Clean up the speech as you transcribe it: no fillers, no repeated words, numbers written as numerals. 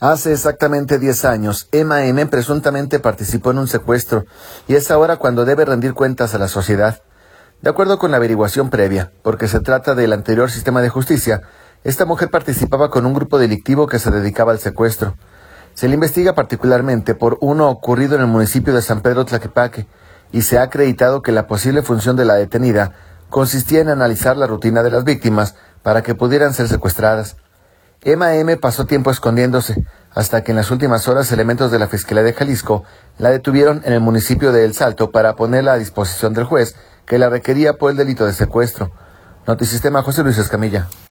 Hace exactamente 10 años, Emma M. presuntamente participó en un secuestro y es ahora cuando debe rendir cuentas a la sociedad. De acuerdo con la averiguación previa, porque se trata del anterior sistema de justicia, esta mujer participaba con un grupo delictivo que se dedicaba al secuestro. Se le investiga particularmente por uno ocurrido en el municipio de San Pedro Tlaquepaque y se ha acreditado que la posible función de la detenida consistía en analizar la rutina de las víctimas para que pudieran ser secuestradas. Emma M. pasó tiempo escondiéndose, hasta que en las últimas horas elementos de la Fiscalía de Jalisco la detuvieron en el municipio de El Salto para ponerla a disposición del juez que la requería por el delito de secuestro. Notisistema, José Luis Escamilla.